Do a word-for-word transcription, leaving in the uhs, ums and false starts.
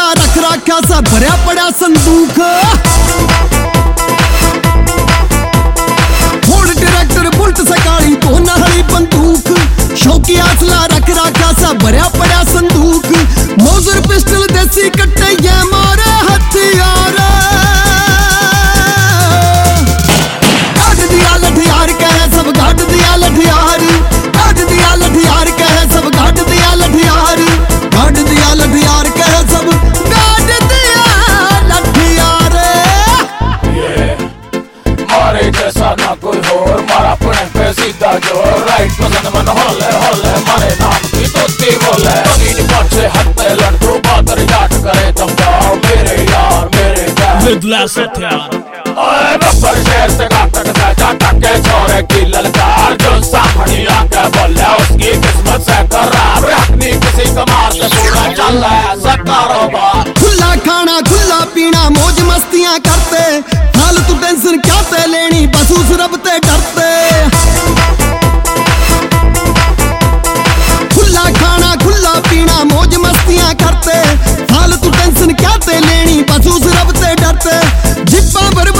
रख रखा सा भरया पड़ा संदूक। फोर्ड ट्रैक्टर बुलट सकाली तो नहली बंदूक। शौकी असला रख रखा सा भरया पड़ा संदूक। मौजर पिस्टल देसी कट्टे ये मारे हथियार। काट दिया लठियार कहे सब घाट दिया लठियार। काट दिया लठियार कहे सब घाट दिया लठियार। घाट दिया लठियार कहे सब घाट दिया लठियार। मारे जैसा ना कोई और मारा पुणे पे सीधा जोर। राइट पसंद मन होले होले मारे नाम की तोती बोले। बगीनी पहुंचे हत्ते लड़ू बातर जाट करे तुम जाओ मेरे यार मेरे यार विदलास हथियार। ओए बब्बर शेर से घातक सजा टके छोरे की ललकार। जो सामने आके बोले उसकी किस्मत से खराब। रखनी किसी कमाल से पूरा चल रहा है ऐसा कारोबार। खुला खाना खुला पीना मौज मस्तियां करते। फालतू टेंशन क्या ते लेनी बस उस रब ते डरते। खुला खाना खुला पीना मौज मस्तियां करते। फालतू टेंशन क्या ते लेनी बस उस रब ते डरते। जिब्बा भर